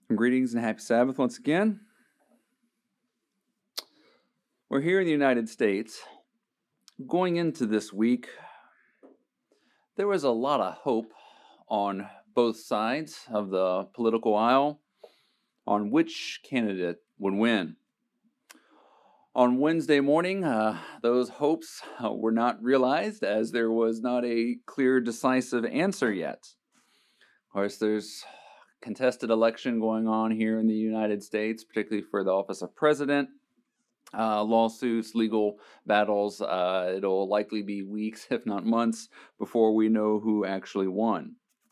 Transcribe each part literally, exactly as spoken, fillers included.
Greetings and happy Sabbath once again. We're here in the United States. Going into this week, there was a lot of hope on both sides of the political aisle on which candidate would win. On Wednesday morning, uh, those hopes uh, were not realized as there was not a clear, decisive answer yet. Of course, there's contested election going on here in the United States, particularly for the office of president. Uh, lawsuits, legal battles. Uh, it'll likely be weeks, if not months, before we know who actually won.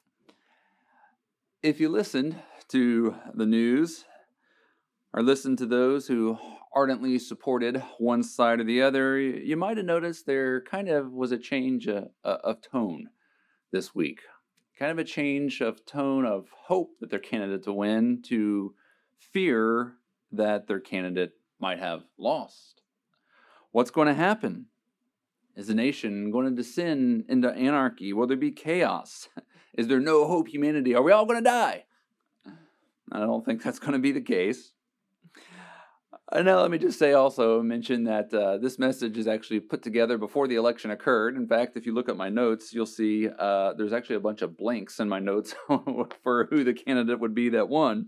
If you listened to the news or listened to those who ardently supported one side or the other, you might have noticed there kind of was a change of, of tone this week. Kind of a change of tone of hope that their candidate to win to fear that their candidate might have lost. What's going to happen? Is the nation going to descend into anarchy? Will there be chaos? Is there no hope, humanity? Are we all going to die? I don't think that's going to be the case. And now let me just say also, mention that uh, this message is actually put together before the election occurred. In fact, if you look at my notes, you'll see uh, there's actually a bunch of blanks in my notes for who the candidate would be that won.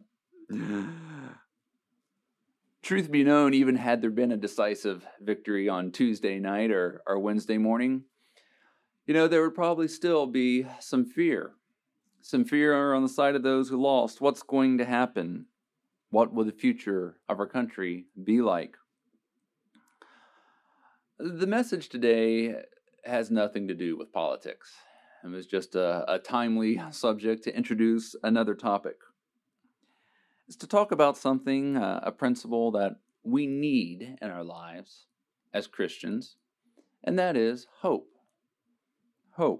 Truth be known, even had there been a decisive victory on Tuesday night or, or Wednesday morning, you know, there would probably still be some fear. Some fear on the side of those who lost. What's going to happen? What will the future of our country be like? The message today has nothing to do with politics. It was just a, a timely subject to introduce another topic. It's to talk about something, uh, a principle that we need in our lives as Christians, and that is hope. Hope.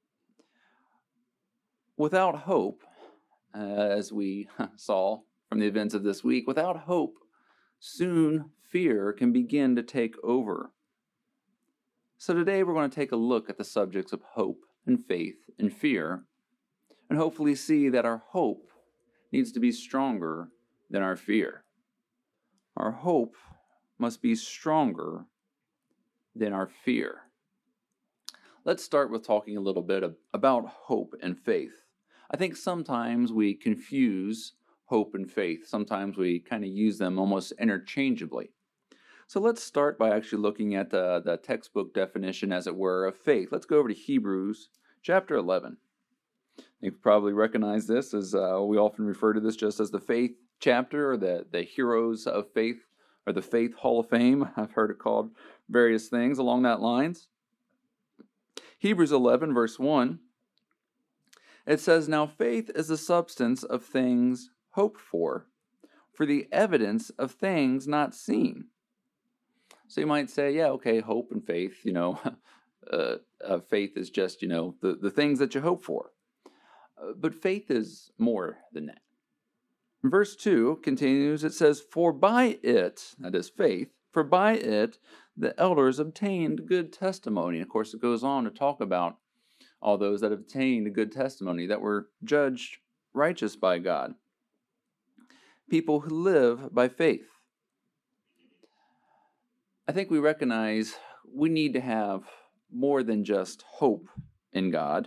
Without hope, uh, as we saw from the events of this week, without hope, soon fear can begin to take over. So today we're going to take a look at the subjects of hope and faith and fear, and hopefully see that our hope needs to be stronger than our fear. Our hope must be stronger than our fear. Let's start with talking a little bit about hope and faith. I think sometimes we confuse hope and faith. Sometimes we kind of use them almost interchangeably. So let's start by actually looking at the, the textbook definition, as it were, of faith. Let's go over to Hebrews chapter eleven. You've probably recognized this as uh, we often refer to this just as the faith chapter, or the, the heroes of faith, or the faith hall of fame. I've heard it called various things along that lines. Hebrews eleven verse one, it says, "Now faith is the substance of things hoped for, for the evidence of things not seen." So you might say, yeah, okay, hope and faith, you know, uh, uh, faith is just, you know, the, the things that you hope for. Uh, but faith is more than that. Verse two continues, it says, "For by it," that is faith, "for by it the elders obtained good testimony." And of course, it goes on to talk about all those that obtained a good testimony, that were judged righteous by God. People who live by faith. I think we recognize we need to have more than just hope in God.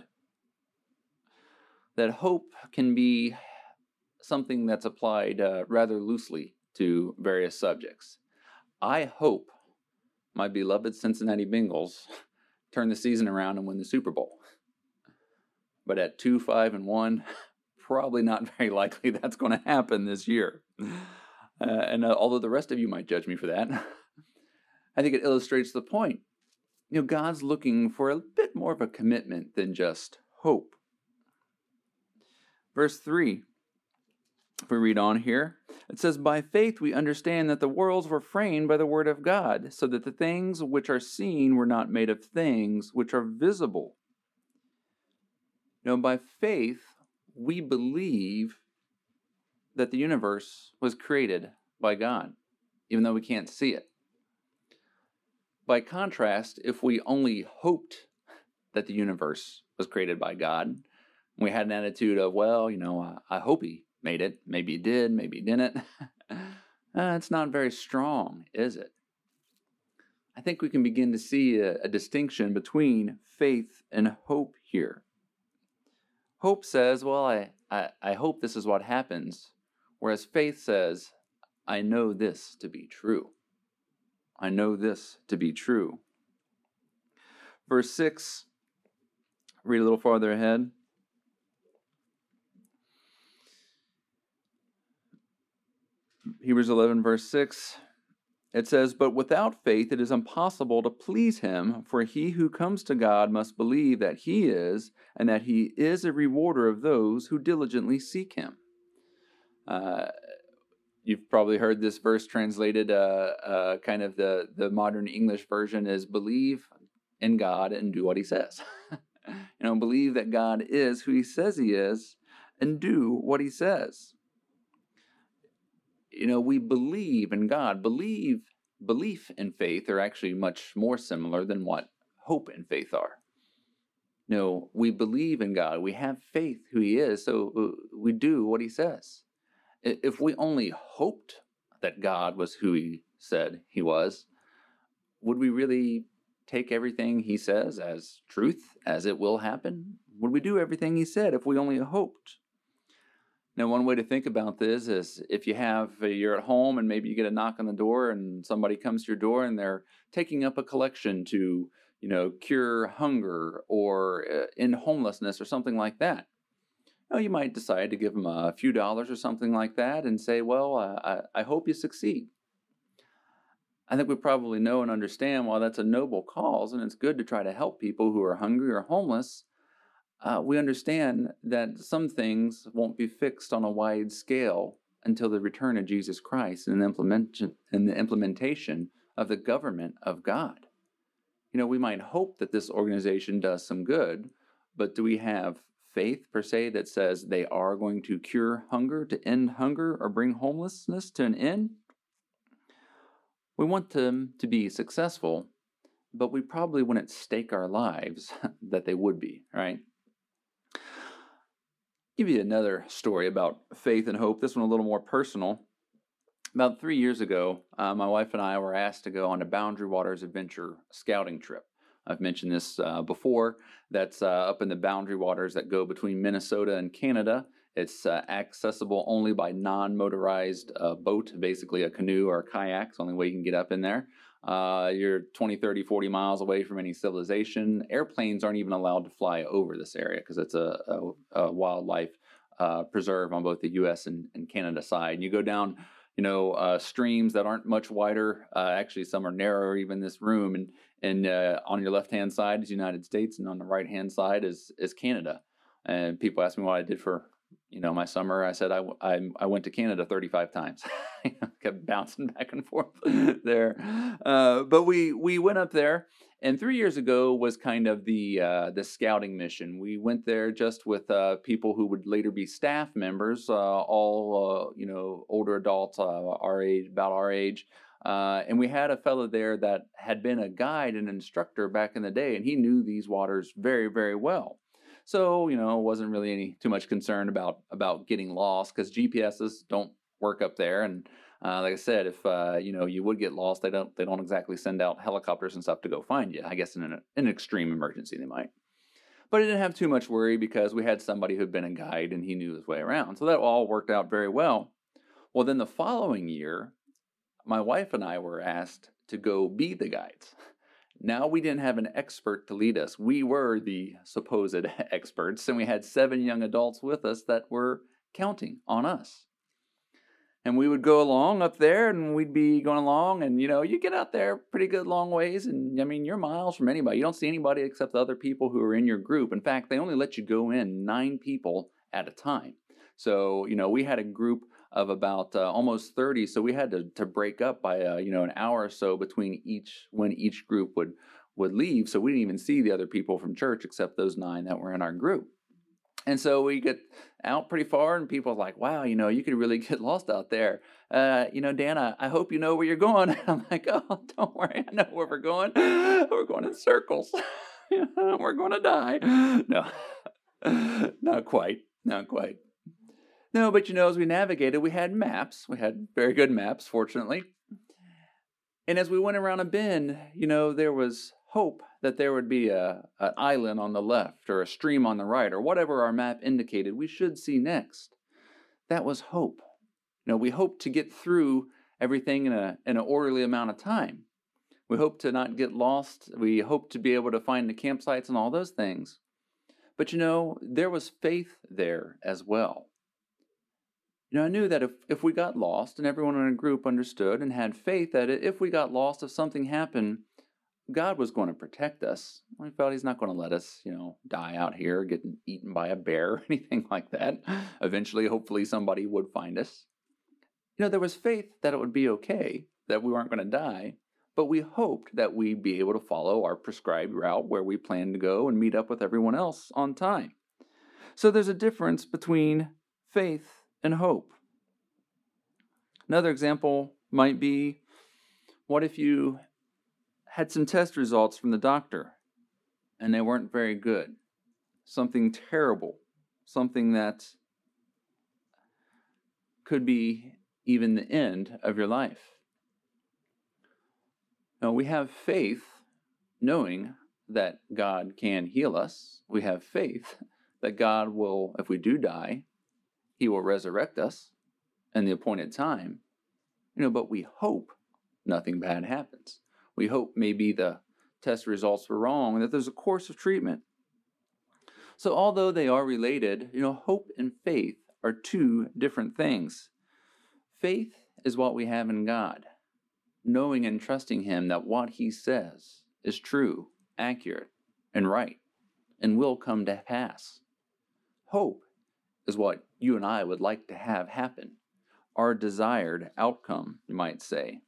That hope can be something that's applied uh, rather loosely to various subjects. I hope my beloved Cincinnati Bengals turn the season around and win the Super Bowl. But at two, five, and one, probably not very likely that's going to happen this year. Uh, and uh, although the rest of you might judge me for that, I think it illustrates the point. You know, God's looking for a bit more of a commitment than just hope. Verse three, if we read on here, it says, "By faith we understand that the worlds were framed by the word of God, so that the things which are seen were not made of things which are visible." You know, by faith we believe that the universe was created by God, even though we can't see it. By contrast, if we only hoped that the universe was created by God, we had an attitude of, well, you know, I, I hope he made it. Maybe you did, maybe you didn't. uh, it's not very strong, is it? I think we can begin to see a, a distinction between faith and hope here. Hope says, well, I, I, I hope this is what happens, whereas faith says, I know this to be true. I know this to be true. Verse six, read a little farther ahead. Hebrews eleven, verse six, it says, but without faith it is impossible to please him, for he who comes to God must believe that he is, and that he is a rewarder of those who diligently seek him. Uh, you've probably heard this verse translated, uh, uh, kind of the, the modern English version is believe in God and do what he says. you know, believe that God is who he says he is and do what he says. You know, we believe in God. Believe, belief and faith are actually much more similar than what hope and faith are. You know, we believe in God. We have faith who he is, so we do what he says. If we only hoped that God was who he said he was, would we really take everything he says as truth, as it will happen? Would we do everything he said if we only hoped? Now, one way to think about this is if you have, you're at home and maybe you get a knock on the door and somebody comes to your door and they're taking up a collection to, you know, cure hunger or uh, end homelessness or something like that. Now, you might decide to give them a few dollars or something like that and say, well, uh, I, I hope you succeed. I think we probably know and understand while that's a noble cause and it's good to try to help people who are hungry or homeless, Uh, we understand that some things won't be fixed on a wide scale until the return of Jesus Christ and the implementation, and the implementation of the government of God. You know, we might hope that this organization does some good, but do we have faith per se that says they are going to cure hunger, to end hunger, or bring homelessness to an end? We want them to be successful, but we probably wouldn't stake our lives that they would be, right? Give you another story about faith and hope, this one a little more personal. About three years ago, uh, my wife and I were asked to go on a Boundary Waters Adventure scouting trip. I've mentioned this uh, before. That's uh, up in the Boundary Waters that go between Minnesota and Canada. It's uh, accessible only by non-motorized uh, boat, basically a canoe or a kayak. It's the only way you can get up in there. Uh, you're twenty, thirty, forty miles away from any civilization. Airplanes aren't even allowed to fly over this area because it's a, a, a wildlife uh, preserve on both the U S and, and Canada side. And you go down, you know, uh, streams that aren't much wider. Uh, actually, some are narrower, even this room. And and uh, on your left-hand side is the United States, and on the right-hand side is is Canada. And people ask me what I did for, you know, my summer. I said I, I, I went to Canada thirty-five times. Kept bouncing back and forth there. Uh, but we we went up there, and three years ago was kind of the uh, the scouting mission. We went there just with uh, people who would later be staff members, uh, all uh, you know, older adults, uh, our age, about our age. Uh, and we had a fellow there that had been a guide and instructor back in the day, and he knew these waters very, very well. So, you know, wasn't really any too much concern about about getting lost because G P S's don't work up there. And uh, like I said, if uh, you know, you would get lost, they don't they don't exactly send out helicopters and stuff to go find you. I guess in an, in an extreme emergency they might. But I didn't have too much worry because we had somebody who'd been a guide and he knew his way around. So that all worked out very well. Well, then the following year, my wife and I were asked to go be the guides. Now we didn't have an expert to lead us. We were the supposed experts, and we had seven young adults with us that were counting on us. And we would go along up there, and we'd be going along, and, you know, you get out there pretty good long ways, and, I mean, you're miles from anybody. You don't see anybody except the other people who are in your group. In fact, they only let you go in nine people at a time. So, you know, we had a group of about uh, almost thirty, so we had to, to break up by uh, you know, an hour or so between each when each group would would leave. So we didn't even see the other people from church except those nine that were in our group. And so we get out pretty far, and people are like, "Wow, you know, you could really get lost out there." Uh, you know, Dan, I, I hope you know where you're going. And I'm like, "Oh, don't worry, I know where we're going. We're going in circles. We're going to die." No, not quite, not quite. No, but you know, as we navigated, we had maps. We had very good maps, fortunately. And as we went around a bend, you know, there was hope that there would be a an island on the left or a stream on the right or whatever our map indicated we should see next. That was hope. You know, we hoped to get through everything in a in an orderly amount of time. We hoped to not get lost. We hoped to be able to find the campsites and all those things. But you know, there was faith there as well. You know, I knew that if, if we got lost and everyone in a group understood and had faith that if we got lost, if something happened, God was going to protect us. We felt He's not going to let us, you know, die out here, getting eaten by a bear or anything like that. Eventually, hopefully, somebody would find us. You know, there was faith that it would be okay, that we weren't going to die, but we hoped that we'd be able to follow our prescribed route where we planned to go and meet up with everyone else on time. So there's a difference between faith and hope. Another example might be, what if you had some test results from the doctor and they weren't very good? Something terrible, something that could be even the end of your life. Now, we have faith knowing that God can heal us. We have faith that God will, if we do die, He will resurrect us in the appointed time. You know, but we hope nothing bad happens. We hope maybe the test results were wrong and that there's a course of treatment. So although they are related, you know, hope and faith are two different things. Faith is what we have in God, knowing and trusting Him that what He says is true, accurate, and right, and will come to pass. Hope is what you and I would like to have happen, our desired outcome, you might say.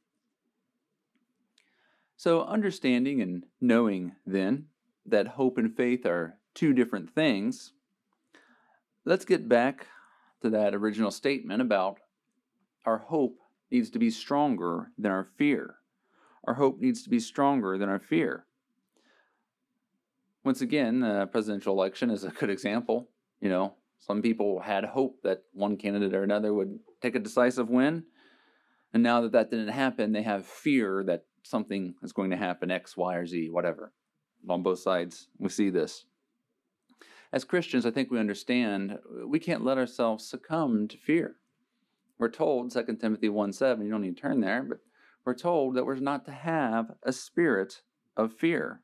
So understanding and knowing, then, that hope and faith are two different things, let's get back to that original statement about our hope needs to be stronger than our fear. Our hope needs to be stronger than our fear. Once again, the presidential election is a good example. You know, some people had hope that one candidate or another would take a decisive win. And now that that didn't happen, they have fear that something is going to happen, X, Y, or Z, whatever. On both sides, we see this. As Christians, I think we understand we can't let ourselves succumb to fear. We're told, Second Timothy one seven, you don't need to turn there, but we're told that we're not to have a spirit of fear.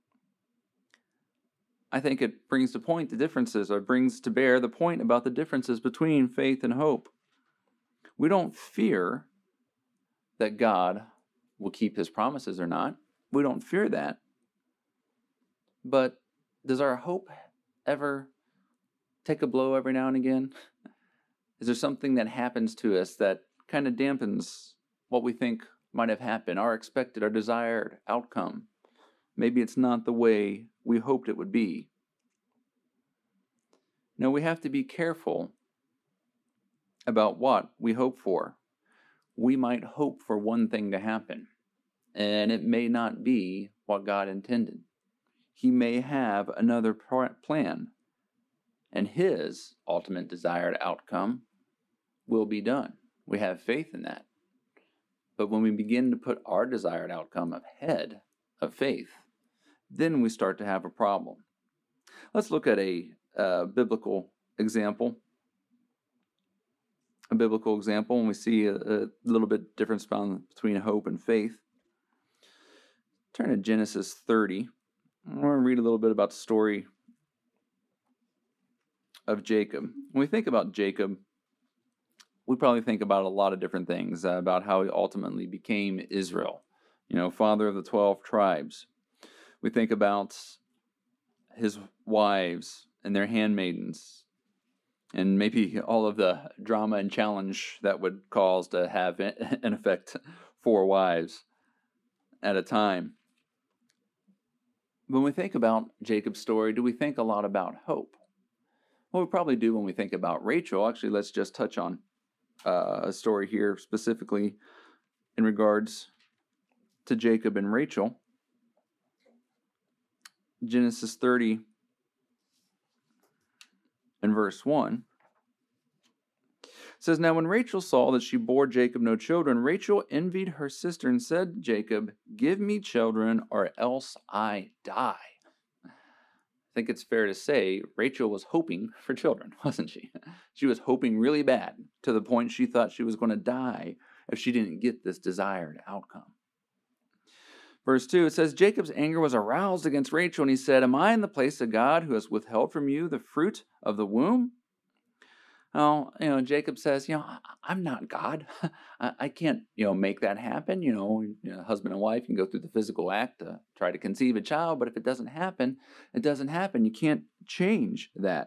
I think it brings to point the differences, or brings to bear the point about the differences between faith and hope. We don't fear that God will keep His promises or not. We don't fear that. But does our hope ever take a blow every now and again? Is there something that happens to us that kind of dampens what we think might have happened, our expected, our desired outcome? Maybe it's not the way we hoped it would be. No, we have to be careful about what we hope for. We might hope for one thing to happen, and it may not be what God intended. He may have another plan, and His ultimate desired outcome will be done. We have faith in that. But when we begin to put our desired outcome ahead of faith, then we start to have a problem. Let's look at a uh, biblical example. A biblical example, and we see a, a little bit difference found between hope and faith. Turn to Genesis thirty. I want to read a little bit about the story of Jacob. When we think about Jacob, we probably think about a lot of different things, uh, about how he ultimately became Israel, you know, father of the twelve tribes. We think about his wives and their handmaidens, and maybe all of the drama and challenge that would cause to have, in effect, four wives at a time. When we think about Jacob's story, do we think a lot about hope? Well, we probably do when we think about Rachel. Actually, let's just touch on uh, a story here specifically in regards to Jacob and Rachel. Genesis thirty and verse one. says, "Now when Rachel saw that she bore Jacob no children, Rachel envied her sister and said to Jacob, 'Give me children, or else I die.'" I think it's fair to say Rachel was hoping for children, wasn't she? She was hoping really bad, to the point she thought she was going to die if she didn't get this desired outcome. Verse two, it says, "Jacob's anger was aroused against Rachel, and he said, 'Am I in the place of God who has withheld from you the fruit of the womb?'" Oh, you know, Jacob says, you know, "I- I'm not God. I, I can't, you know, make that happen. You know, you know, husband and wife can go through the physical act to try to conceive a child, but if it doesn't happen, it doesn't happen. You can't change that."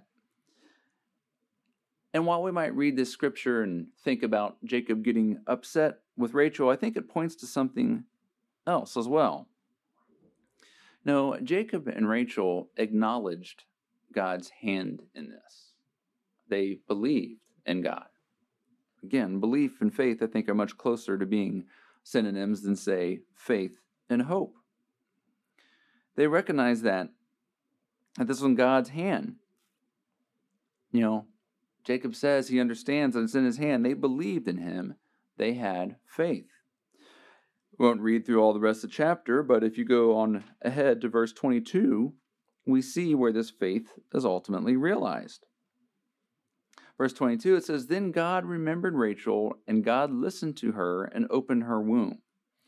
And while we might read this scripture and think about Jacob getting upset with Rachel, I think it points to something else as well. No, Jacob and Rachel acknowledged God's hand in this. They believed in God. Again, belief and faith, I think, are much closer to being synonyms than, say, faith and hope. They recognize that, that this was in God's hand. You know, Jacob says he understands that it's in his hand. They believed in him. They had faith. We won't read through all the rest of the chapter, but if you go on ahead to verse twenty-two, we see where this faith is ultimately realized. Verse twenty-two, it says, "Then God remembered Rachel, and God listened to her and opened her womb."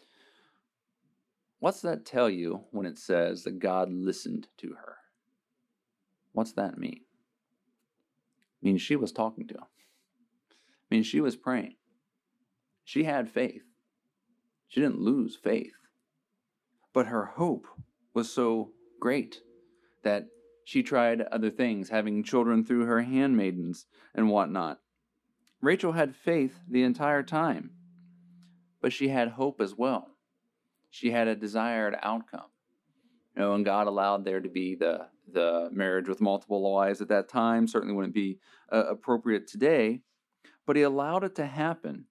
What's that tell you when it says that God listened to her? What's that mean? It means she was talking to him. It means she was praying. She had faith. She didn't lose faith. But her hope was so great that she tried other things, having children through her handmaidens and whatnot. Rachel had faith the entire time, but she had hope as well. She had a desired outcome. You know, and God allowed there to be the, the marriage with multiple wives at that time. Certainly wouldn't be uh, appropriate today, but he allowed it to happen.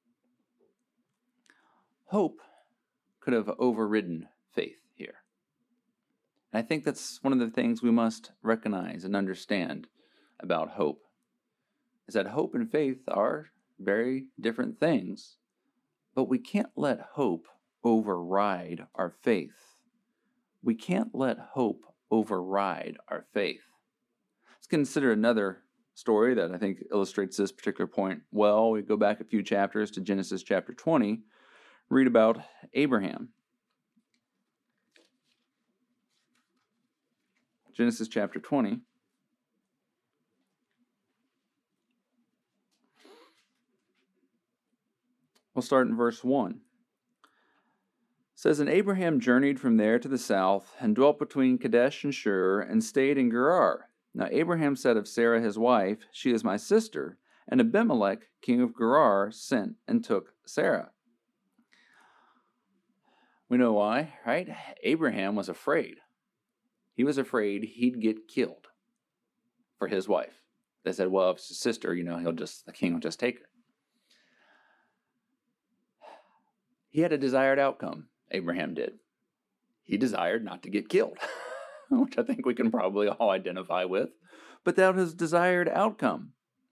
Hope could have overridden faith here. And I think that's one of the things we must recognize and understand about hope, is that hope and faith are very different things, but we can't let hope override our faith. We can't let hope override our faith. Let's consider another story that I think illustrates this particular point well. We go back a few chapters to Genesis chapter twenty, read about Abraham. Genesis chapter twenty. We'll start in verse one. It says, "And Abraham journeyed from there to the south, and dwelt between Kadesh and Shur, and stayed in Gerar. Now Abraham said of Sarah his wife, 'She is my sister.' And Abimelech, king of Gerar, sent and took Sarah." We know why, right? Abraham was afraid. He was afraid he'd get killed for his wife. They said, well, if it's his sister, you know, he'll just, the king will just take her. He had a desired outcome, Abraham did. He desired not to get killed, which I think we can probably all identify with. But that was his desired outcome.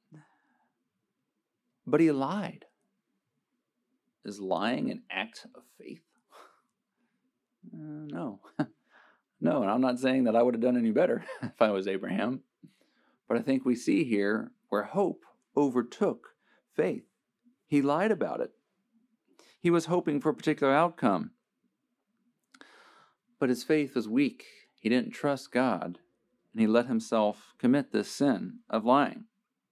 But he lied. Is lying an act of faith? Uh, no. No, and I'm not saying that I would have done any better if I was Abraham. But I think we see here where hope overtook faith. He lied about it. He was hoping for a particular outcome. But his faith was weak. He didn't trust God, and he let himself commit this sin of lying.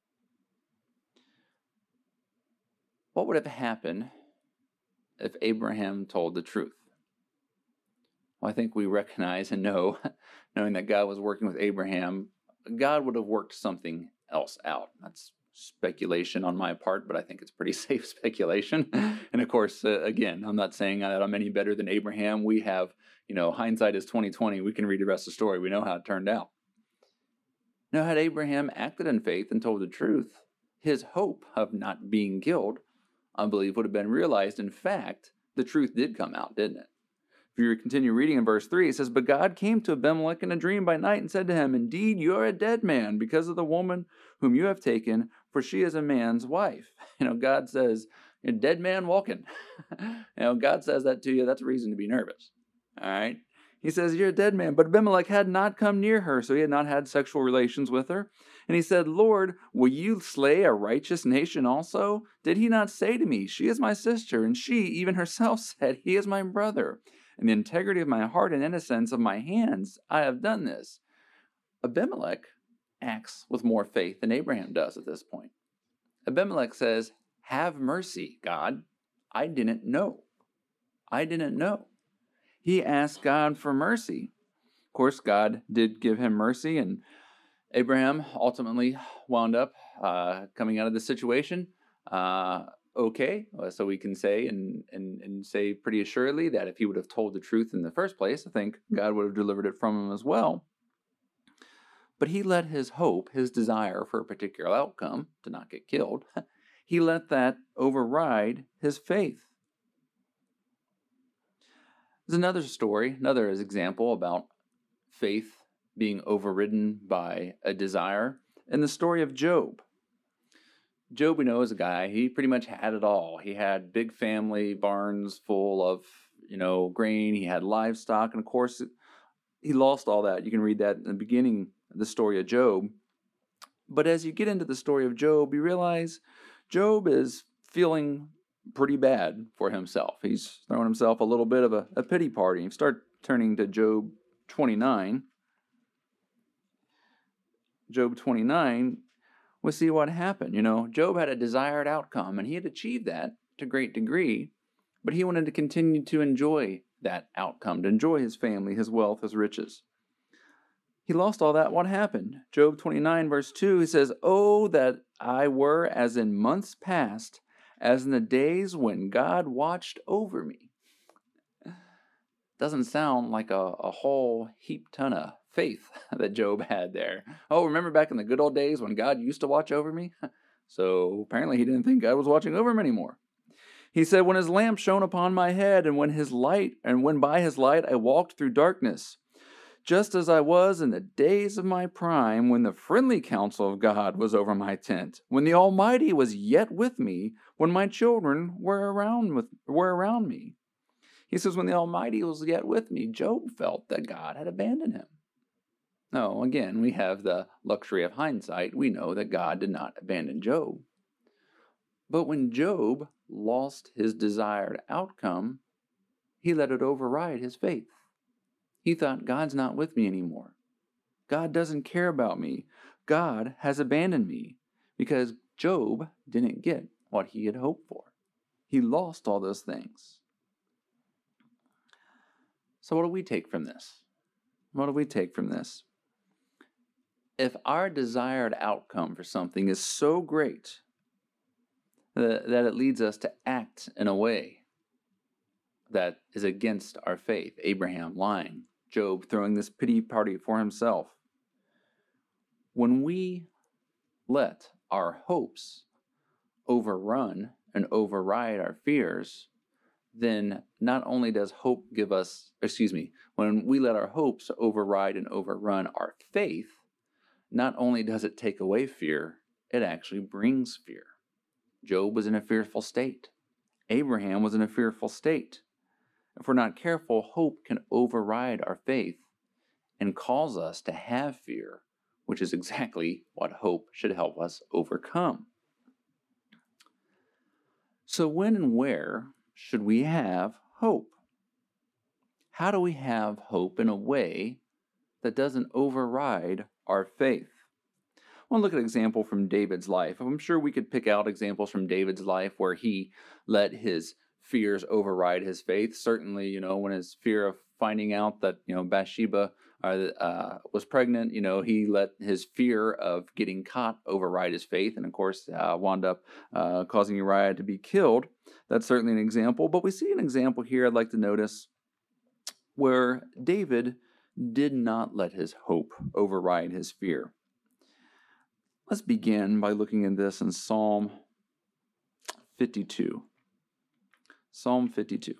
What would have happened if Abraham told the truth? Well, I think we recognize and know, knowing that God was working with Abraham, God would have worked something else out. That's speculation on my part, but I think it's pretty safe speculation. And of course, uh, again, I'm not saying that I'm any better than Abraham. We have, you know, hindsight is twenty twenty. We can read the rest of the story. We know how it turned out. Now, had Abraham acted in faith and told the truth, his hope of not being killed, I believe, would have been realized. In fact, the truth did come out, didn't it? If you continue reading in verse three, it says, "But God came to Abimelech in a dream by night and said to him, 'Indeed, you are a dead man because of the woman whom you have taken, for she is a man's wife. You know, God says, you're a dead man walking. You know, God says that to you, that's a reason to be nervous. All right? He says, you're a dead man. But Abimelech had not come near her, so he had not had sexual relations with her. And he said, Lord, will you slay a righteous nation also? Did he not say to me, she is my sister? And she, even herself, said, he is my brother. In the integrity of my heart and innocence of my hands, I have done this. Abimelech acts with more faith than Abraham does at this point. Abimelech says, have mercy, God. I didn't know. I didn't know. He asked God for mercy. Of course, God did give him mercy, and Abraham ultimately wound up uh, coming out of the situation uh, okay. So we can say and, and, and say pretty assuredly that if he would have told the truth in the first place, I think God would have delivered it from him as well. But he let his hope, his desire for a particular outcome, to not get killed, he let that override his faith. There's another story, another example about faith being overridden by a desire in the story of Job. Job, we know, is a guy, he pretty much had it all. He had big family, barns full of, you know, grain. He had livestock. And of course, he lost all that. You can read that in the beginning of the story of Job. But as you get into the story of Job, you realize Job is feeling pretty bad for himself. He's throwing himself a little bit of a, a pity party. You start turning to Job twenty-nine. Job twenty-nine, we see what happened. You know, Job had a desired outcome, and he had achieved that to a great degree, but he wanted to continue to enjoy that outcome, to enjoy his family, his wealth, his riches. He lost all that. What happened? Job twenty-nine, verse two, he says, oh, that I were as in months past, as in the days when God watched over me. Doesn't sound like a, a whole heap ton of faith that Job had there. Oh, remember back in the good old days when God used to watch over me? So apparently he didn't think God was watching over him anymore. He said, when his lamp shone upon my head, and when his light, and when by his light I walked through darkness, just as I was in the days of my prime, when the friendly counsel of God was over my tent, when the Almighty was yet with me, when my children were around with were around me. He says, when the Almighty was yet with me, Job felt that God had abandoned him. No, again, we have the luxury of hindsight. We know that God did not abandon Job. But when Job lost his desired outcome, he let it override his faith. He thought, God's not with me anymore. God doesn't care about me. God has abandoned me, because Job didn't get what he had hoped for. He lost all those things. So what do we take from this? What do we take from this? If our desired outcome for something is so great that, that it leads us to act in a way that is against our faith, Abraham lying, Job throwing this pity party for himself, when we let our hopes overrun and override our fears, then not only does hope give us, excuse me, when we let our hopes override and overrun our faith, not only does it take away fear, it actually brings fear. Job was in a fearful state. Abraham was in a fearful state. If we're not careful, hope can override our faith and cause us to have fear, which is exactly what hope should help us overcome. So when and where should we have hope? How do we have hope in a way that doesn't override our faith? I want to look at an example from David's life. I'm sure we could pick out examples from David's life where he let his fears override his faith. Certainly, you know, when his fear of finding out that, you know, Bathsheba uh, was pregnant, you know, he let his fear of getting caught override his faith, and of course uh, wound up uh, causing Uriah to be killed. That's certainly an example. But we see an example here I'd like to notice where David did not let his hope override his fear. Let's begin by looking at this in Psalm fifty-two. Psalm fifty-two.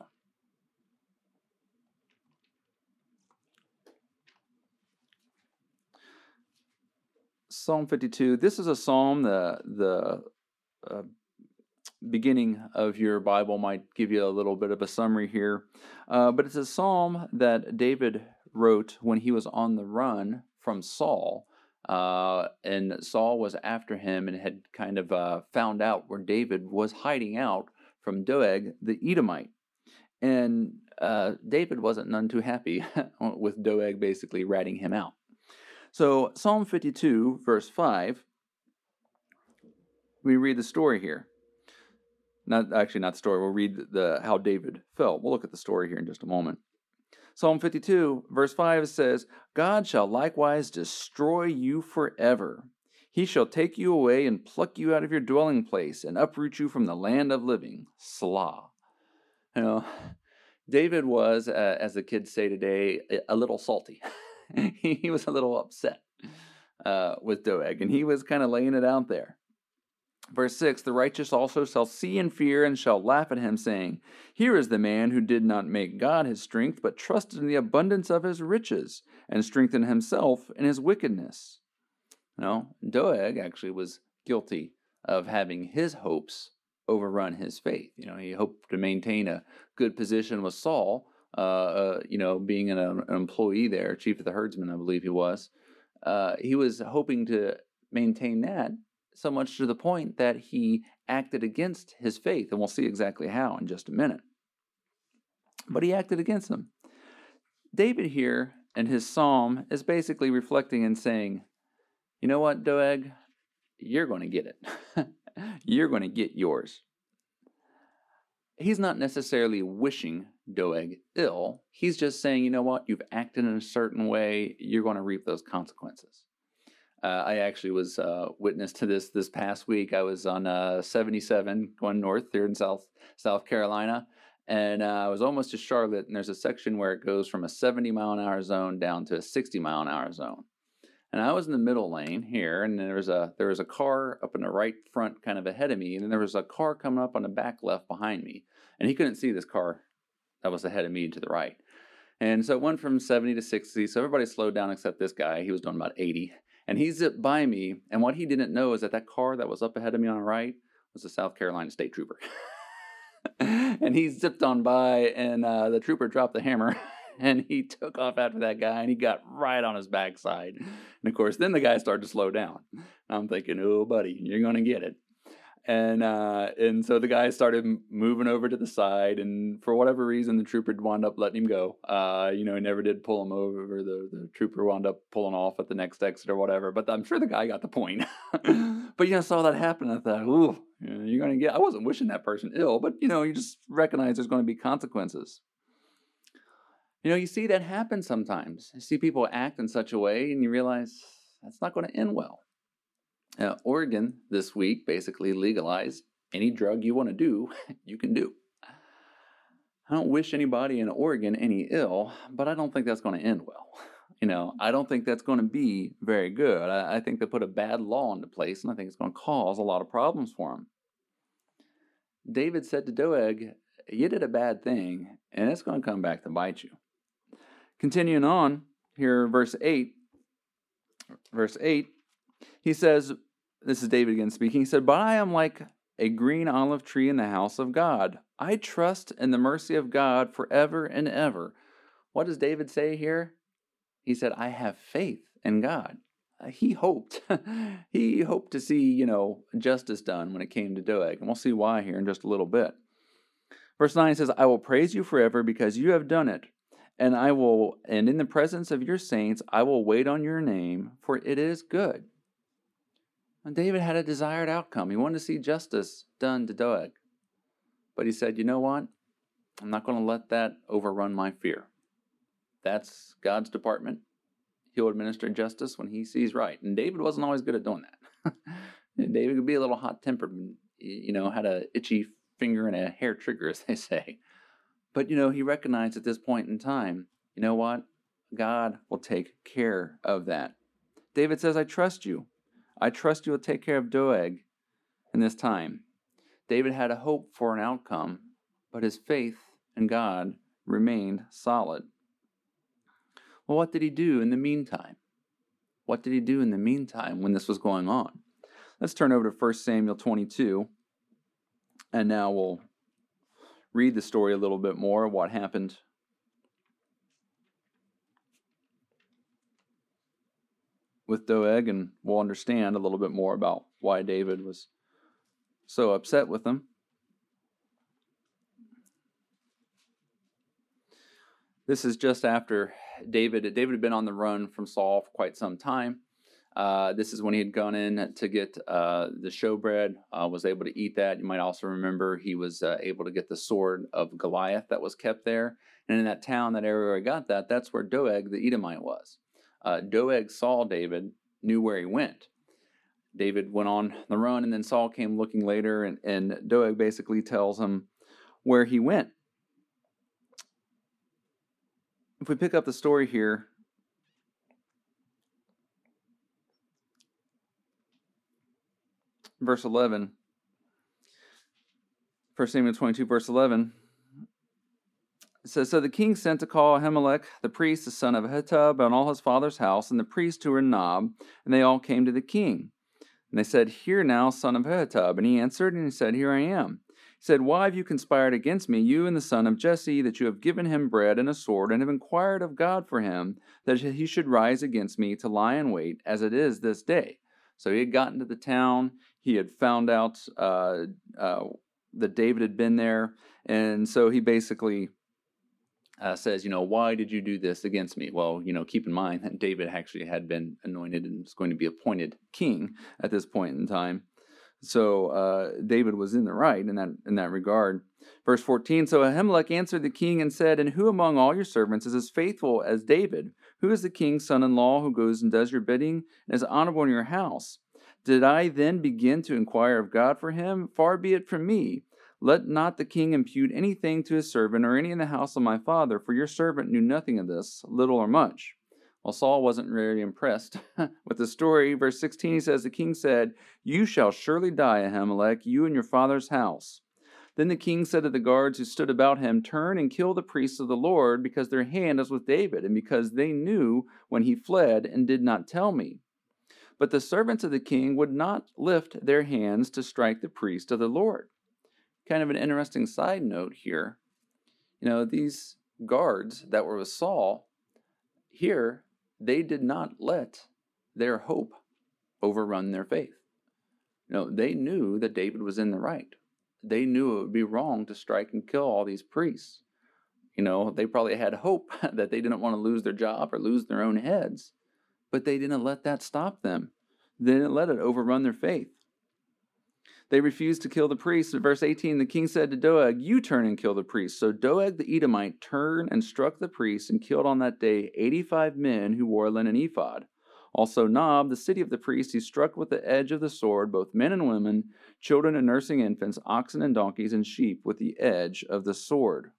Psalm fifty-two. This is a psalm, the, the uh, beginning of your Bible might give you a little bit of a summary here. Uh, but it's a psalm that David wrote when he was on the run from Saul. Uh, and Saul was after him and had kind of uh, found out where David was hiding out from Doeg the Edomite. And uh, David wasn't none too happy with Doeg basically ratting him out. So Psalm fifty-two, verse five, we read the story here. Not actually not the story. We'll read the how David felt. We'll look at the story here in just a moment. Psalm fifty-two, verse five says, God shall likewise destroy you forever. He shall take you away and pluck you out of your dwelling place and uproot you from the land of living. Selah. You know, David was, uh, as the kids say today, a little salty. he, he was a little upset uh, with Doeg, and he was kind of laying it out there. Verse six, the righteous also shall see and fear and shall laugh at him, saying, Here is the man who did not make God his strength, but trusted in the abundance of his riches, and strengthened himself in his wickedness. You know, Doeg actually was guilty of having his hopes overrun his faith. You know, he hoped to maintain a good position with Saul, uh, uh, you know, being an, an employee there, chief of the herdsmen, I believe he was. Uh, he was hoping to maintain that, so much to the point that he acted against his faith, and we'll see exactly how in just a minute. But he acted against them. David here in his psalm is basically reflecting and saying, you know what, Doeg, you're going to get it. You're going to get yours. He's not necessarily wishing Doeg ill. He's just saying, you know what, you've acted in a certain way, you're going to reap those consequences. Uh, I actually was uh, witness to this this past week. I was on uh, seventy-seven going north here in South South Carolina, and uh, I was almost to Charlotte, and there's a section where it goes from a seventy mile an hour zone down to a sixty mile an hour zone. And I was in the middle lane here, and there was a there was a car up in the right front kind of ahead of me, and then there was a car coming up on the back left behind me, and he couldn't see this car that was ahead of me to the right. And so it went from seventy to sixty, so everybody slowed down except this guy. He was doing about eighty. And he zipped by me, and what he didn't know is that that car that was up ahead of me on the right was a South Carolina State Trooper. And he zipped on by, and uh, the trooper dropped the hammer, and he took off after that guy, and he got right on his backside. And, of course, then the guy started to slow down. I'm thinking, oh, buddy, you're going to get it. And uh, and so the guy started moving over to the side, and for whatever reason, the trooper wound up letting him go. Uh, you know, he never did pull him over. The, the trooper wound up pulling off at the next exit or whatever. But I'm sure the guy got the point. But, you know, I saw that happen. I thought, ooh, you know, you're going to get, I wasn't wishing that person ill, but, you know, you just recognize there's going to be consequences. You know, you see that happen sometimes. You see people act in such a way, and you realize that's not going to end well. Uh, Oregon this week basically legalized any drug you want to do, you can do. I don't wish anybody in Oregon any ill, but I don't think that's going to end well. You know, I don't think that's going to be very good. I, I think they put a bad law into place, and I think it's going to cause a lot of problems for them. David said to Doeg, you did a bad thing, and it's going to come back to bite you. Continuing on, here, verse eight. Verse eight. He says, this is David again speaking, he said, but I am like a green olive tree in the house of God. I trust in the mercy of God forever and ever. What does David say here? He said, I have faith in God. Uh, he hoped. he hoped to see, you know, justice done when it came to Doeg. And we'll see why here in just a little bit. Verse nine says, I will praise you forever because you have done it. And I will, and in the presence of your saints, I will wait on your name, for it is good. And David had a desired outcome. He wanted to see justice done to Doeg. But he said, you know what? I'm not going to let that overrun my fear. That's God's department. He'll administer justice when he sees right. And David wasn't always good at doing that. David could be a little hot-tempered, you know, had a itchy finger and a hair trigger, as they say. But, you know, he recognized at this point in time, you know what? God will take care of that. David says, I trust you. I trust you will take care of Doeg in this time. David had a hope for an outcome, but his faith in God remained solid. Well, what did he do in the meantime? What did he do in the meantime when this was going on? Let's turn over to First Samuel twenty-two, and now we'll read the story a little bit more of what happened. With Doeg, and we'll understand a little bit more about why David was so upset with him. This is just after David. David had been on the run from Saul for quite some time. Uh, this is when he had gone in to get uh, the showbread, uh, was able to eat that. You might also remember he was uh, able to get the sword of Goliath that was kept there. And in that town, that area where he got that, that's where Doeg the Edomite was. Uh, Doeg saw David, knew where he went. David went on the run, and then Saul came looking later, and, and Doeg basically tells him where he went. If we pick up the story here, verse eleven, First Samuel twenty-two, verse eleven, it says, So the king sent to call Ahimelech, the priest, the son of Ahitub, and all his father's house, and the priests who were in Nob, and they all came to the king. And they said, Hear now, son of Ahitub. And he answered, and he said, Here I am. He said, Why have you conspired against me, you and the son of Jesse, that you have given him bread and a sword, and have inquired of God for him, that he should rise against me to lie in wait, as it is this day? So he had gotten to the town. He had found out uh, uh, that David had been there. And so he basically uh, says, you know, why did you do this against me? Well, you know, keep in mind that David actually had been anointed and was going to be appointed king at this point in time. So uh, David was in the right in that in that regard. Verse fourteen, So Ahimelech answered the king and said, And who among all your servants is as faithful as David? Who is the king's son-in-law who goes and does your bidding and is honorable in your house? Did I then begin to inquire of God for him? Far be it from me. Let not the king impute anything to his servant or any in the house of my father, for your servant knew nothing of this, little or much. Well, Saul wasn't very impressed with the story. Verse sixteen, he says, The king said, You shall surely die, Ahimelech, you and your father's house. Then the king said to the guards who stood about him, Turn and kill the priests of the Lord, because their hand is with David, and because they knew when he fled and did not tell me. But the servants of the king would not lift their hands to strike the priest of the Lord. Kind of an interesting side note here. You know, these guards that were with Saul, here, they did not let their hope overrun their faith. You know, they knew that David was in the right. They knew it would be wrong to strike and kill all these priests. You know, they probably had hope that they didn't want to lose their job or lose their own heads, but they didn't let that stop them. They didn't let it overrun their faith. They refused to kill the priests. In verse eighteen, the king said to Doeg, You turn and kill the priests. So Doeg the Edomite turned and struck the priests and killed on that day eighty-five men who wore a linen ephod. Also Nob, the city of the priests, he struck with the edge of the sword both men and women, children and nursing infants, oxen and donkeys and sheep with the edge of the sword.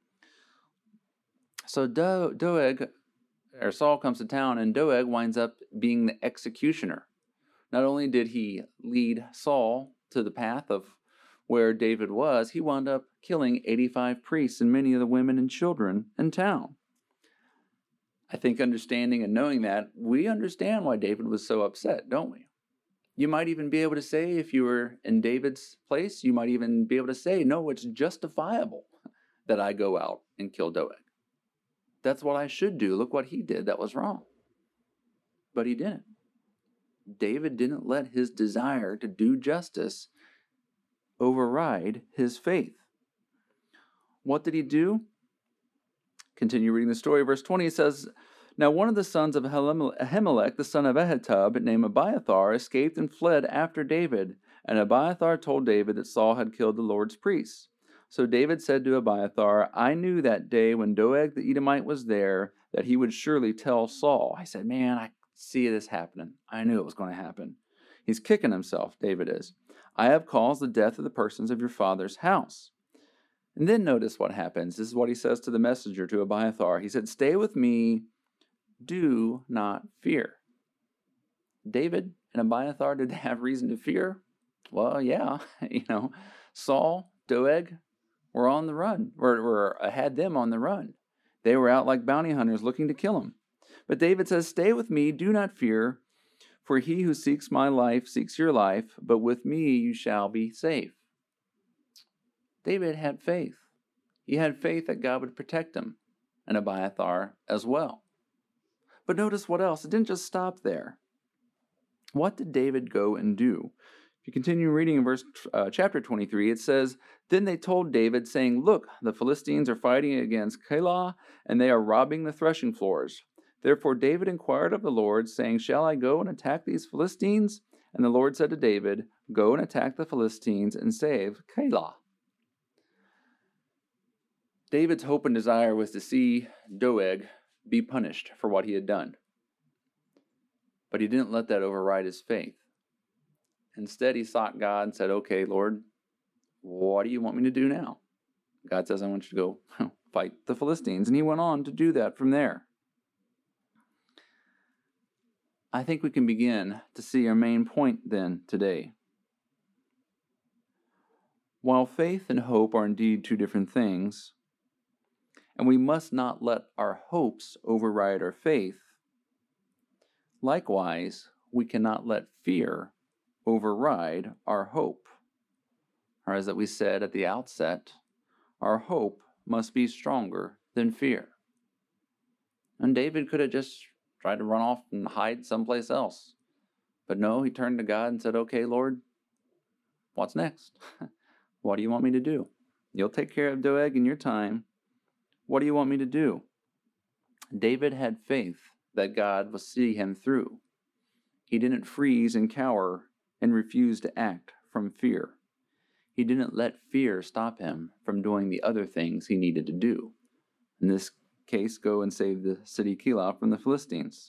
So Do- Doeg, or Saul comes to town, and Doeg winds up being the executioner. Not only did he lead Saul to the path of where David was, he wound up killing eighty-five priests and many of the women and children in town. I think understanding and knowing that, we understand why David was so upset, don't we? You might even be able to say, if you were in David's place, you might even be able to say, no, it's justifiable that I go out and kill Doeg. That's what I should do. Look what he did. That was wrong. But he didn't. David didn't let his desire to do justice override his faith. What did he do? Continue reading the story. Verse twenty says, Now one of the sons of Ahimelech, the son of Ahitub, named Abiathar, escaped and fled after David. And Abiathar told David that Saul had killed the Lord's priests. So David said to Abiathar, I knew that day when Doeg the Edomite was there that he would surely tell Saul. I said, man, I see this happening. I knew it was going to happen. He's kicking himself, David is. I have caused the death of the persons of your father's house. And then notice what happens. This is what he says to the messenger, to Abiathar. He said, Stay with me, do not fear. David and Abiathar, did they have reason to fear? Well, yeah. You know, Saul, Doeg were on the run, or, or had them on the run. They were out like bounty hunters looking to kill him. But David says, Stay with me, do not fear. For he who seeks my life seeks your life, but with me you shall be safe. David had faith. He had faith that God would protect him, and Abiathar as well. But notice what else. It didn't just stop there. What did David go and do? If you continue reading in verse uh, chapter twenty-three, it says, Then they told David, saying, Look, the Philistines are fighting against Keilah, and they are robbing the threshing floors. Therefore David inquired of the Lord, saying, Shall I go and attack these Philistines? And the Lord said to David, Go and attack the Philistines and save Keilah. David's hope and desire was to see Doeg be punished for what he had done. But he didn't let that override his faith. Instead, he sought God and said, Okay, Lord, what do you want me to do now? God says, I want you to go fight the Philistines. And he went on to do that from there. I think we can begin to see our main point then today. While faith and hope are indeed two different things, and we must not let our hopes override our faith, likewise, we cannot let fear override our hope. Or as that we said at the outset, our hope must be stronger than fear. And David could have just tried to run off and hide someplace else. But no, he turned to God and said, Okay, Lord, what's next? What do you want me to do? You'll take care of Doeg in your time. What do you want me to do? David had faith that God would see him through. He didn't freeze and cower and refuse to act from fear. He didn't let fear stop him from doing the other things he needed to do. In this case, go and save the city Keilah from the Philistines.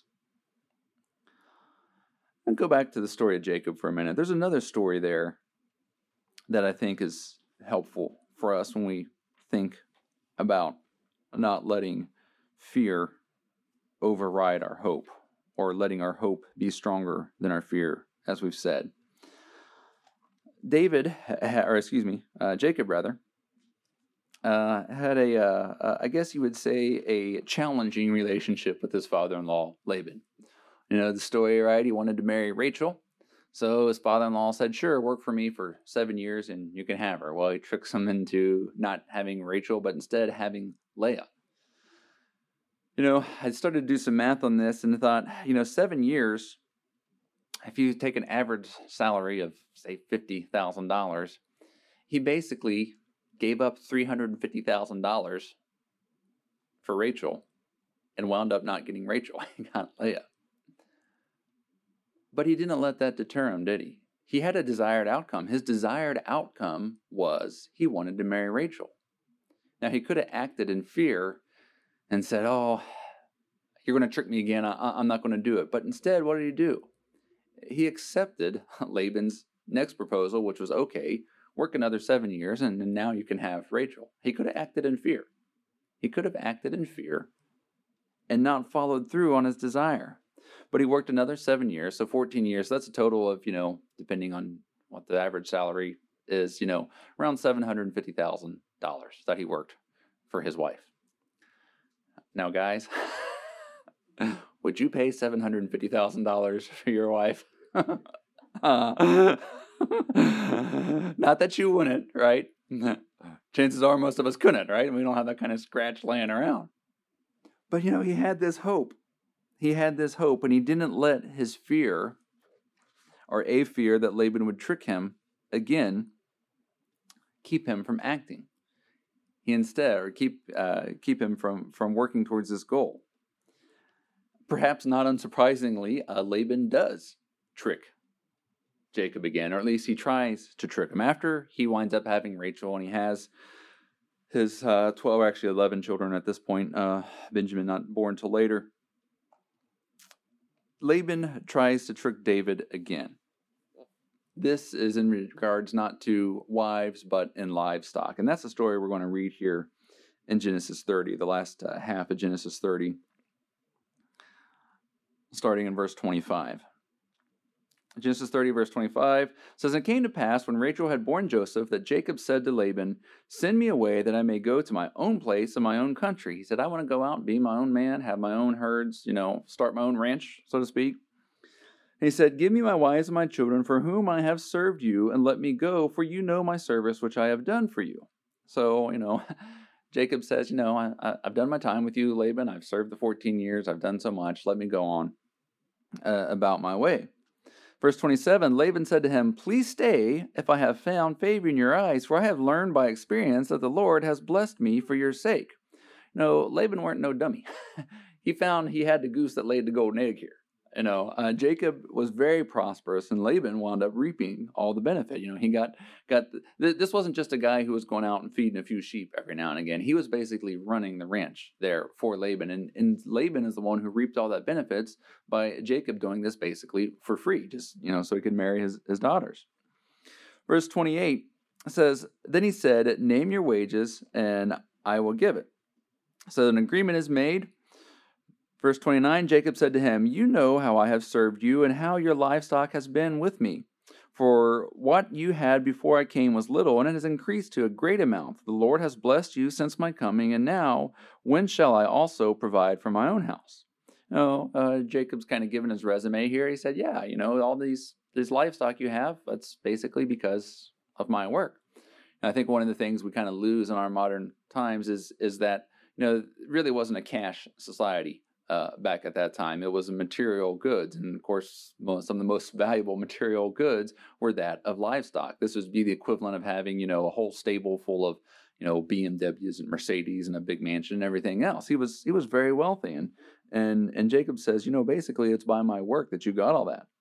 And go back to the story of Jacob for a minute. There's another story there that I think is helpful for us when we think about not letting fear override our hope, or letting our hope be stronger than our fear, as we've said. David, or excuse me, uh, Jacob rather, uh, had a, uh, uh, I guess you would say, a challenging relationship with his father-in-law, Laban. You know the story, right? He wanted to marry Rachel. So his father-in-law said, sure, work for me for seven years and you can have her. Well, he tricks him into not having Rachel, but instead having Leah. You know, I started to do some math on this and thought, you know, seven years, if you take an average salary of, say, fifty thousand dollars, he basically gave up three hundred fifty thousand dollars for Rachel and wound up not getting Rachel. He got Leah. But he didn't let that deter him, did he? He had a desired outcome. His desired outcome was he wanted to marry Rachel. Now, he could have acted in fear and said, oh, you're going to trick me again. I, I'm not going to do it. But instead, what did he do? He accepted Laban's next proposal, which was, okay, work another seven years, and, and now you can have Rachel. He could have acted in fear. He could have acted in fear and not followed through on his desire. But he worked another seven years, so fourteen years. So that's a total of, you know, depending on what the average salary is, you know, around seven hundred fifty thousand dollars that he worked for his wife. Now, guys, would you pay seven hundred fifty thousand dollars for your wife? uh, not that you wouldn't, right? Chances are most of us couldn't, right? We don't have that kind of scratch laying around. But, you know, he had this hope. He had this hope, and he didn't let his fear, or a fear that Laban would trick him again, keep him from acting. He instead, or keep uh, keep him from, from working towards this goal. Perhaps not unsurprisingly, uh, Laban does trick Jacob again, or at least he tries to trick him. After he winds up having Rachel, and he has his uh, twelve, actually eleven children at this point, uh, Benjamin not born till later, Laban tries to trick David again. This is in regards not to wives, but in livestock. And that's the story we're going to read here in Genesis thirty, the last uh, half of Genesis thirty, starting in verse twenty-five. Genesis thirty, verse twenty-five says, And it came to pass, when Rachel had borne Joseph, that Jacob said to Laban, Send me away, that I may go to my own place and my own country. He said, I want to go out and be my own man, have my own herds, you know, start my own ranch, so to speak. And he said, give me my wives and my children for whom I have served you, and let me go, for you know my service which I have done for you. So, you know, Jacob says, you know, I, I, I've done my time with you, Laban. I've served the fourteen years. I've done so much. Let me go on uh, about my way. Verse twenty-seven, Laban said to him, please stay if I have found favor in your eyes, for I have learned by experience that the Lord has blessed me for your sake. No, Laban weren't no dummy. He found he had the goose that laid the golden egg here. You know, uh, Jacob was very prosperous, and Laban wound up reaping all the benefit. You know, he got got th- this wasn't just a guy who was going out and feeding a few sheep every now and again. He was basically running the ranch there for Laban, and and Laban is the one who reaped all that benefits by Jacob doing this basically for free, just you know, so he could marry his his daughters. Verse twenty-eight says, "Then he said, 'Name your wages, and I will give it.' So an agreement is made." Verse twenty-nine, Jacob said to him, you know how I have served you and how your livestock has been with me. For what you had before I came was little, and it has increased to a great amount. The Lord has blessed you since my coming, and now when shall I also provide for my own house? You know, uh, Jacob's kind of given his resume here. He said, yeah, you know, all these, these livestock you have, that's basically because of my work. And I think one of the things we kind of lose in our modern times is, is that, you know, it really wasn't a cash society. Uh, back at that time, it was material goods, and of course, most, some of the most valuable material goods were that of livestock. This would be the equivalent of having, you know, a whole stable full of, you know, B M Ws and Mercedes and a big mansion and everything else. He was he was very wealthy, and and and Jacob says, you know, basically, it's by my work that you got all that.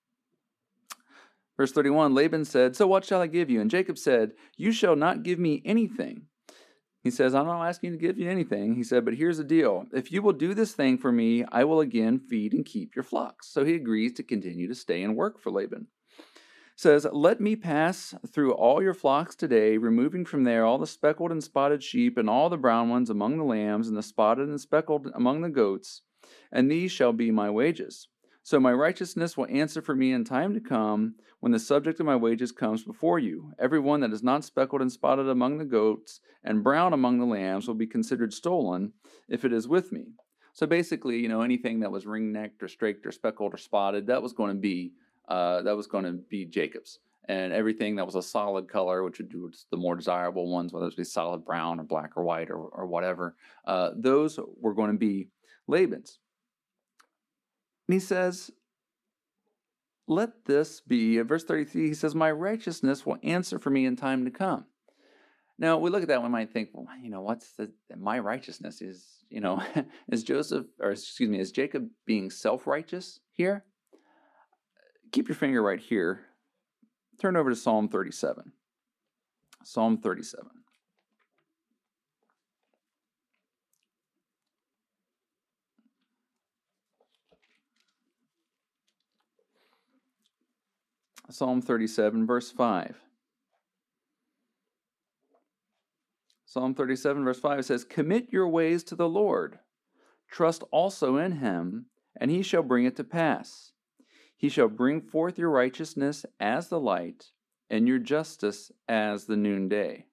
Verse thirty-one, Laban said, so what shall I give you? And Jacob said, you shall not give me anything. He says, I'm not asking you to give you anything. He said, but here's the deal. If you will do this thing for me, I will again feed and keep your flocks. So he agrees to continue to stay and work for Laban. Says, let me pass through all your flocks today, removing from there all the speckled and spotted sheep and all the brown ones among the lambs and the spotted and speckled among the goats, and these shall be my wages. So my righteousness will answer for me in time to come, when the subject of my wages comes before you. Every one that is not speckled and spotted among the goats and brown among the lambs will be considered stolen if it is with me. So basically, you know, anything that was ring-necked or streaked or speckled or spotted, that was going to be uh, that was going to be Jacob's. And everything that was a solid color, which would be the more desirable ones, whether it be solid brown or black or white or, or whatever, uh, those were going to be Laban's. And he says, let this be, in verse thirty-three, he says, my righteousness will answer for me in time to come. Now, we look at that, we might think, well, you know, what's the, my righteousness is, you know, is Joseph, or excuse me, is Jacob being self-righteous here? Keep your finger right here. Turn over to Psalm thirty-seven. Psalm thirty-seven. Psalm thirty-seven, verse five. Psalm thirty-seven, verse five says, commit your ways to the Lord. Trust also in him, and he shall bring it to pass. He shall bring forth your righteousness as the light, and your justice as the noonday.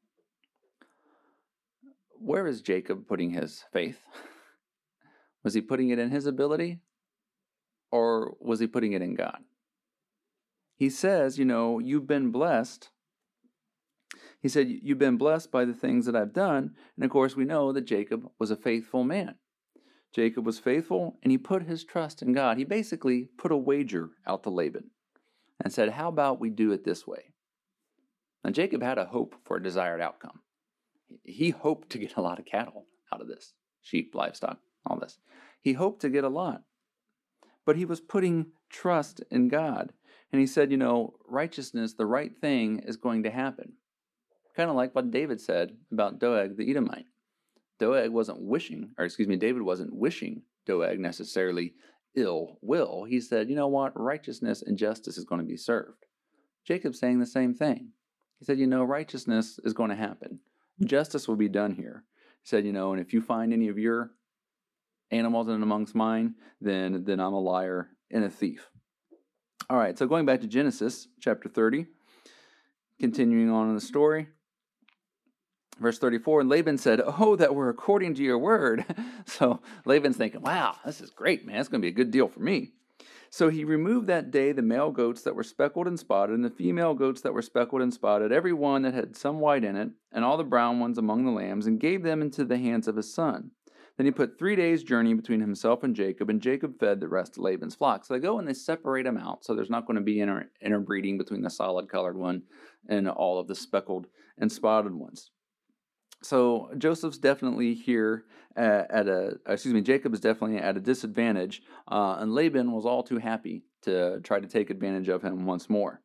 Where is Jacob putting his faith? Was he putting it in his ability, or was he putting it in God? He says, you know, you've been blessed. He said, you've been blessed by the things that I've done. And of course, we know that Jacob was a faithful man. Jacob was faithful, and he put his trust in God. He basically put a wager out to Laban and said, how about we do it this way? Now, Jacob had a hope for a desired outcome. He hoped to get a lot of cattle out of this, sheep, livestock, all this. He hoped to get a lot, but he was putting trust in God. And he said, you know, righteousness, the right thing is going to happen. Kind of like what David said about Doeg the Edomite. Doeg wasn't wishing, or excuse me, David wasn't wishing Doeg necessarily ill will. He said, you know what, righteousness and justice is going to be served. Jacob's saying the same thing. He said, you know, righteousness is going to happen. Justice will be done here. He said, you know, and if you find any of your animals in amongst mine, then, then I'm a liar and a thief. All right, so going back to Genesis chapter thirty, continuing on in the story. Verse thirty-four, and Laban said, oh, that were according to your word. So Laban's thinking, wow, this is great, man. It's going to be a good deal for me. So he removed that day the male goats that were speckled and spotted, and the female goats that were speckled and spotted, every one that had some white in it, and all the brown ones among the lambs, and gave them into the hands of his son. Then he put three days' journey between himself and Jacob, and Jacob fed the rest of Laban's flock. So they go and they separate them out, so there's not going to be inter- interbreeding between the solid-colored one and all of the speckled and spotted ones. So Joseph's definitely here at, at a, excuse me, Jacob is definitely at a disadvantage, uh, and Laban was all too happy to try to take advantage of him once more.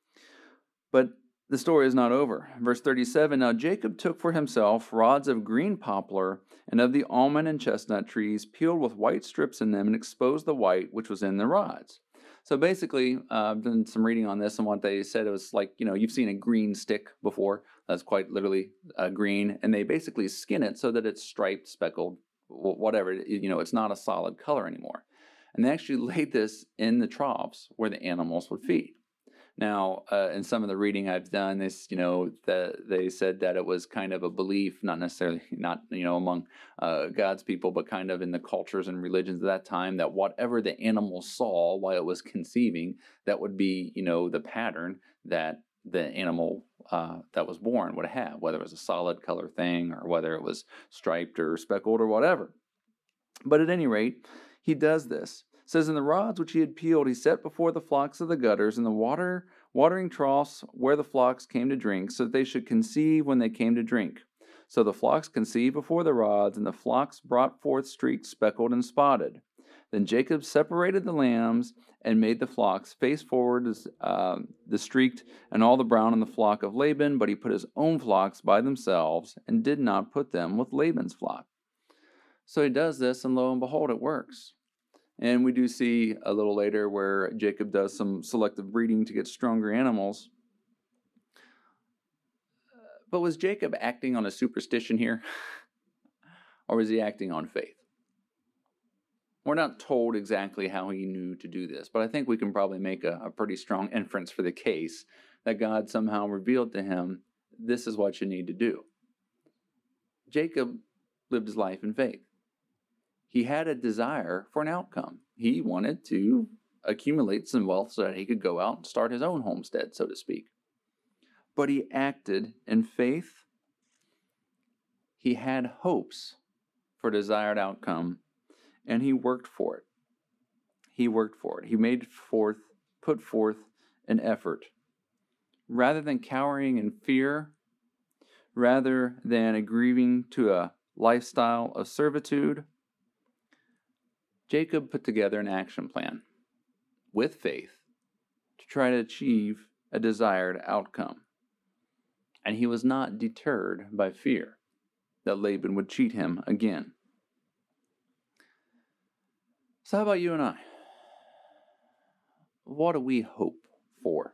But the story is not over. Verse thirty-seven, now Jacob took for himself rods of green poplar and of the almond and chestnut trees, peeled with white strips in them, and exposed the white which was in the rods. So basically, uh, I've done some reading on this, and what they said, it was like, you know, you've seen a green stick before. That's quite literally uh, green, and they basically skin it so that it's striped, speckled, whatever. You know, it's not a solid color anymore. And they actually laid this in the troughs where the animals would feed. Now, uh, in some of the reading I've done, this, you know, the, they said that it was kind of a belief, not necessarily, not, you know, among uh, God's people, but kind of in the cultures and religions of that time, that whatever the animal saw while it was conceiving, that would be, you know, the pattern that the animal uh, that was born would have, whether it was a solid color thing or whether it was striped or speckled or whatever. But at any rate, he does this. It says, in the rods which he had peeled, he set before the flocks of the gutters and the water watering troughs where the flocks came to drink, so that they should conceive when they came to drink. So the flocks conceived before the rods, and the flocks brought forth streaked, speckled, and spotted. Then Jacob separated the lambs and made the flocks face forward, uh, the streaked and all the brown in the flock of Laban, but he put his own flocks by themselves and did not put them with Laban's flock. So he does this, and lo and behold, it works. And we do see a little later where Jacob does some selective breeding to get stronger animals. But was Jacob acting on a superstition here? Or was he acting on faith? We're not told exactly how he knew to do this, but I think we can probably make a, a pretty strong inference for the case that God somehow revealed to him, this is what you need to do. Jacob lived his life in faith. He had a desire for an outcome. He wanted to accumulate some wealth so that he could go out and start his own homestead, so to speak. But he acted in faith. He had hopes for a desired outcome, and he worked for it. He worked for it. He made forth, put forth an effort. Rather than cowering in fear, rather than agreeing to a lifestyle of servitude, Jacob put together an action plan with faith to try to achieve a desired outcome. And he was not deterred by fear that Laban would cheat him again. So how about you and I? What do we hope for?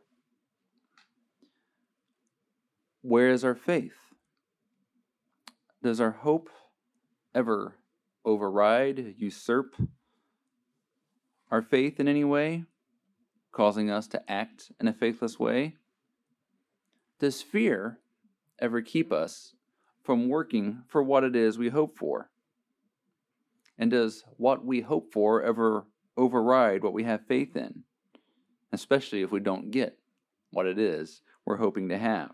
Where is our faith? Does our hope ever override, usurp our faith in any way, causing us to act in a faithless way? Does fear ever keep us from working for what it is we hope for? And does what we hope for ever override what we have faith in, especially if we don't get what it is we're hoping to have?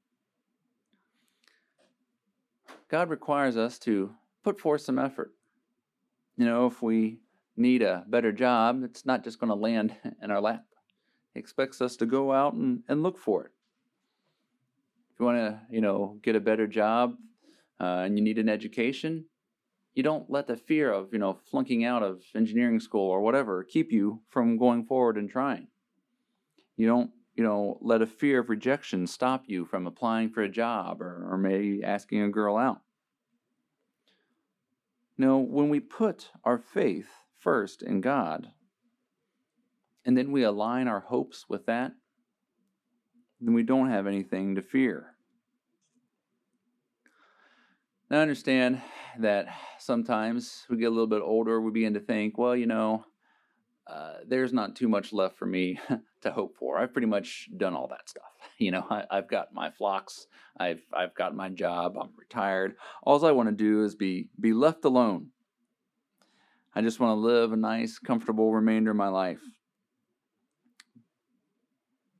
God requires us to put forth some effort. You know, if we need a better job, it's not just going to land in our lap. He expects us to go out and, and look for it. If you want to, you know, get a better job uh, and you need an education, you don't let the fear of, you know, flunking out of engineering school or whatever keep you from going forward and trying. You don't, you know, let a fear of rejection stop you from applying for a job or, or maybe asking a girl out. No, when we put our faith first in God, and then we align our hopes with that, then we don't have anything to fear. Now, I understand that sometimes we get a little bit older, we begin to think, well, you know, uh, there's not too much left for me to hope for. I've pretty much done all that stuff. You know, I, I've got my flocks, I've I've got my job, I'm retired. All I want to do is be be left alone. I just want to live a nice, comfortable remainder of my life.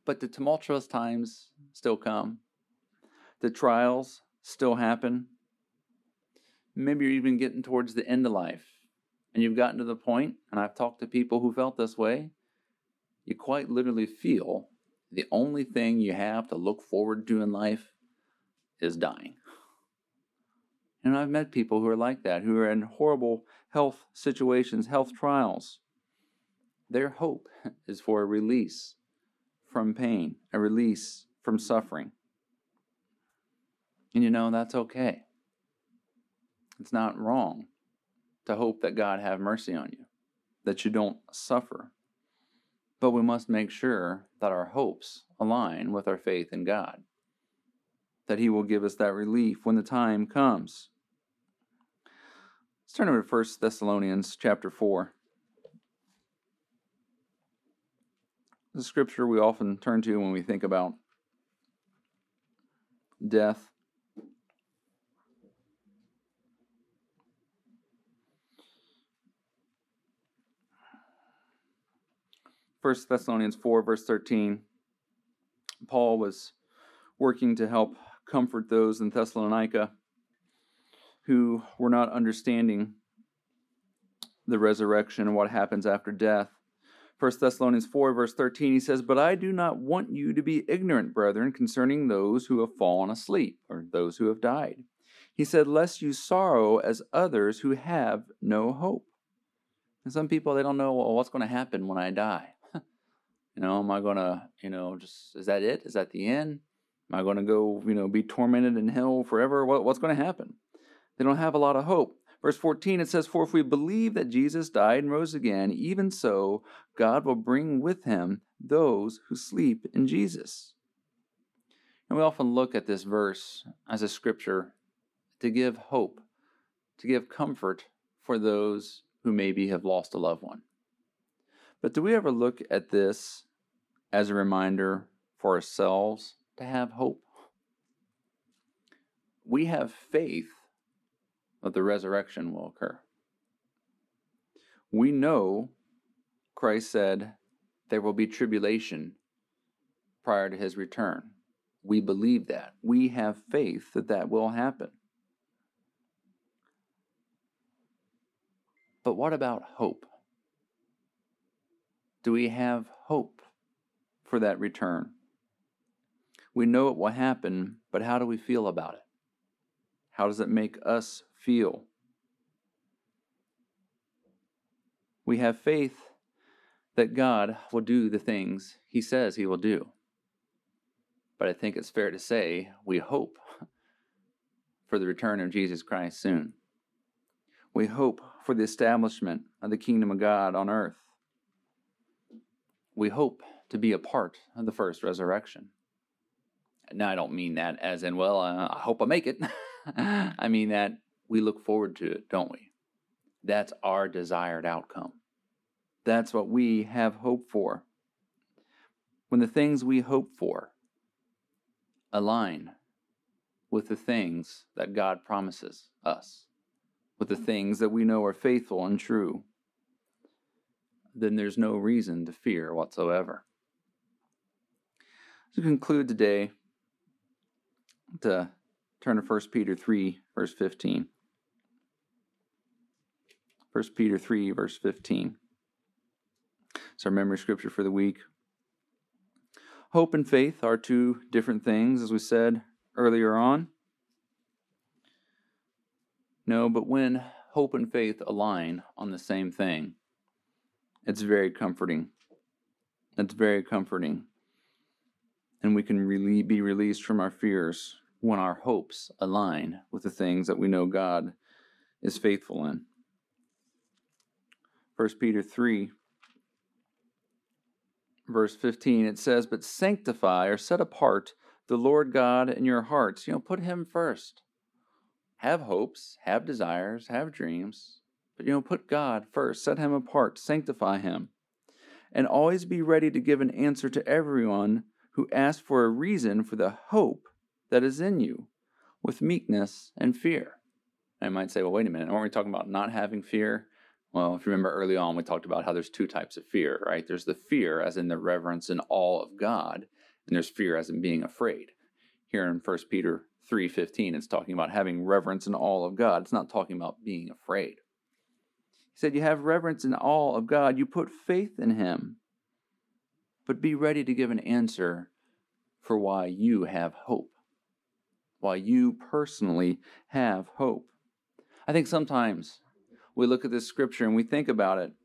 But the tumultuous times still come. The trials still happen. Maybe you're even getting towards the end of life, and you've gotten to the point, and I've talked to people who felt this way, you quite literally feel the only thing you have to look forward to in life is dying. And I've met people who are like that, who are in horrible health situations, health trials. Their hope is for a release from pain, a release from suffering. And you know, that's okay. It's not wrong to hope that God have mercy on you, that you don't suffer. But we must make sure that our hopes align with our faith in God, that He will give us that relief when the time comes. Let's turn over to First Thessalonians chapter four. The scripture we often turn to when we think about death. First Thessalonians four, verse thirteen. Paul was working to help comfort those in Thessalonica who were not understanding the resurrection and what happens after death. First Thessalonians four, verse thirteen, he says, "But I do not want you to be ignorant, brethren, concerning those who have fallen asleep, or those who have died." He said, "Lest you sorrow as others who have no hope." And some people, they don't know, well, what's going to happen when I die? You know, am I going to, you know, just, is that it? Is that the end? Am I going to go, you know, be tormented in hell forever? What, what's going to happen? They don't have a lot of hope. Verse fourteen, it says, "For if we believe that Jesus died and rose again, even so God will bring with him those who sleep in Jesus." And we often look at this verse as a scripture to give hope, to give comfort for those who maybe have lost a loved one. But do we ever look at this as a reminder for ourselves to have hope? We have faith that the resurrection will occur. We know Christ said there will be tribulation prior to his return. We believe that. We have faith that that will happen. But what about hope? Do we have hope for that return? We know it will happen, but how do we feel about it? How does it make us feel? We have faith that God will do the things He says He will do. But I think it's fair to say we hope for the return of Jesus Christ soon. We hope for the establishment of the kingdom of God on earth. We hope to be a part of the first resurrection. Now, I don't mean that as in, well, uh, I hope I make it. I mean that we look forward to it, don't we? That's our desired outcome. That's what we have hope for. When the things we hope for align with the things that God promises us, with the things that we know are faithful and true, then there's no reason to fear whatsoever. To conclude today, to turn to First Peter three, verse fifteen. First Peter three, verse fifteen. It's our memory scripture for the week. Hope and faith are two different things, as we said earlier on. No, but when hope and faith align on the same thing, it's very comforting. It's very comforting. And we can really be released from our fears when our hopes align with the things that we know God is faithful in. First Peter three, verse fifteen, it says, "But sanctify," or set apart, "the Lord God in your hearts." You know, put Him first. Have hopes, have desires, have dreams, but, you know, put God first. Set Him apart. Sanctify Him. And always be ready to give an answer to everyone who asks for a reason for the hope that is in you, with meekness and fear. I might say, well, wait a minute, aren't we talking about not having fear? Well, if you remember early on, we talked about how there's two types of fear, right? There's the fear, as in the reverence and awe of God. And there's fear as in being afraid. Here in First Peter three fifteen, it's talking about having reverence and awe of God. It's not talking about being afraid. He said, you have reverence and awe of God. You put faith in him. But be ready to give an answer for why you have hope. Why you personally have hope. I think sometimes we look at this scripture and we think about it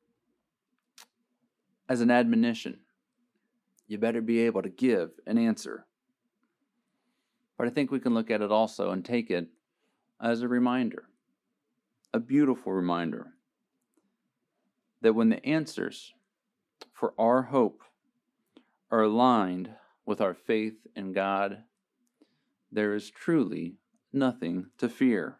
as an admonition. You better be able to give an answer. But I think we can look at it also and take it as a reminder, a beautiful reminder, that when the answers for our hope are aligned with our faith in God, there is truly nothing to fear.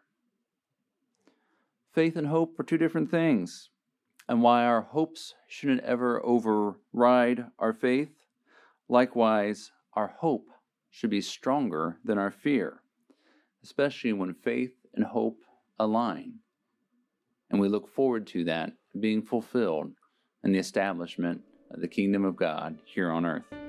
Faith and hope are two different things, and why our hopes shouldn't ever override our faith, likewise, our hope should be stronger than our fear, especially when faith and hope align. And we look forward to that being fulfilled in the establishment of the kingdom of God here on earth.